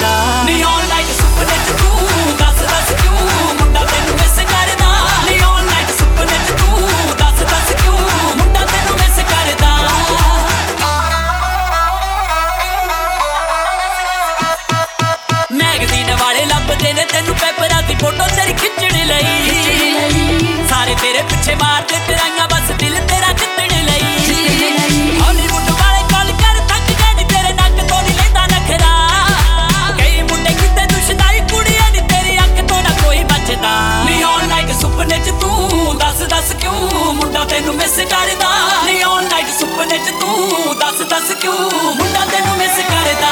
करदा नी all night सुपने च तू दस दस क्यों मुंडा तेनू मिस करदा नी ऑल नाइट सुपने च तू दस दस क्यों मुंडा तेनू मिस करदा मैगज़ीन वाले लभदे ने तेनू पेपरां दी फोटो तेरी खिच्चण लई सारे तेरे पिछे मारदे तेराइयां बस दिल तेरा जित्तण लई हॉलीवुड वाले कॉल कर थक गए नी तेरे नक तो नी लैंदा नखरा कई मुंडे किते दुश्मनाई कुड़ियां नी तेरी अख तो ना कोई बचदा नी ऑल नाइट सुपने च तू दस दस क्यों मुंडा तेनू मिस करदा नी ऑल नाइट सुपने च तू दस दस क्यों मुंडा तेनू मिस करदा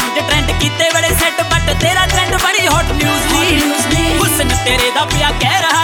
तेरा ट्रेंड बड़ी हॉट न्यूज़ दी हुस्न तेरे दा पिया कह रहा